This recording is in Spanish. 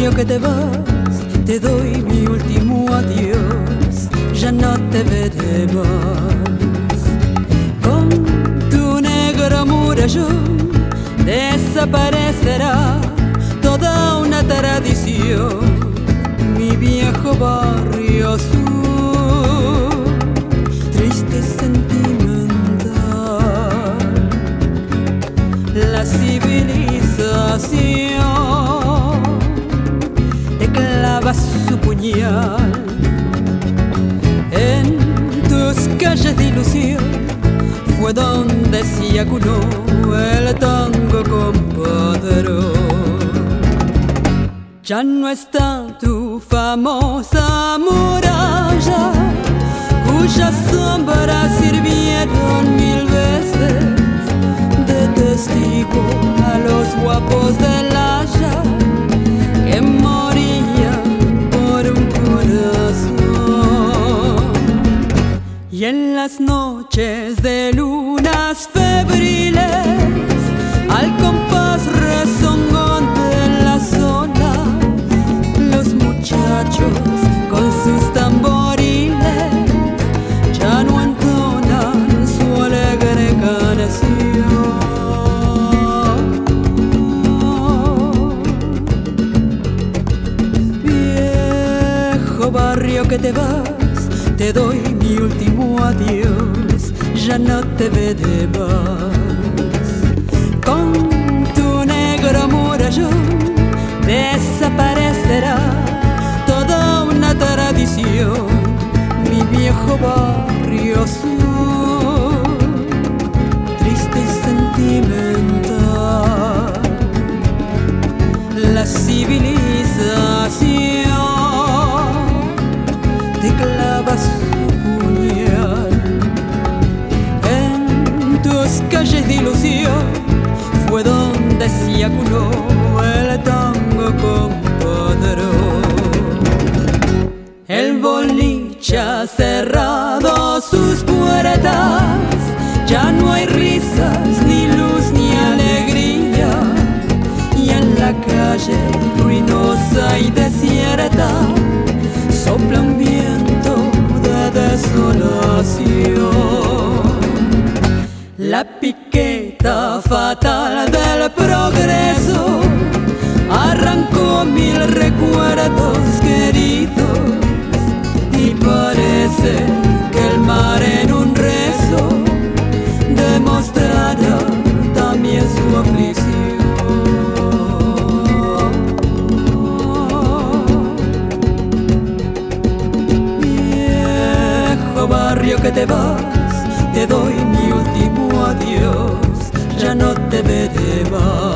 barrio que te vas, te doy mi último adiós, ya no te veré más. Con tu negro murallón desaparecerá toda una tradición, mi viejo barrio sur, triste sentimental. La civilización te clava su puñal en tus calles de ilusión. Fue donde se acunó el tango compadre. Ya no está tu famosa muralla, cuyas sombras sirvieron 1000 veces de testigo a los guapos del Haya que morían por un corazón. Y en las noches de lunas febriles, al compás rezongón de las olas, los muchachos con sus tamboriles ya no entonan su alegre canción. Viejo barrio que te vas, te doy mi último adiós, ya no te veré más. Con tu negro murallón desaparecerá toda una tradición, mi viejo barrio sur, triste y sentimental. La civilización te clava su puñal en tus calles de ilusión. Fue donde se acunó el tango compadre. El boliche ha cerrado sus puertas, ya no hay risas, ni luz, ni alegría. Y en la calle ruinosa y desierta sopla un viento de desolación. La piqueta fatal del progreso arrancó 1000 recuerdos queridos, y parece que el mar en un rezo demostrará también su aflicción. Viejo barrio que te vas, te doy mi último adiós, ya no te veré más.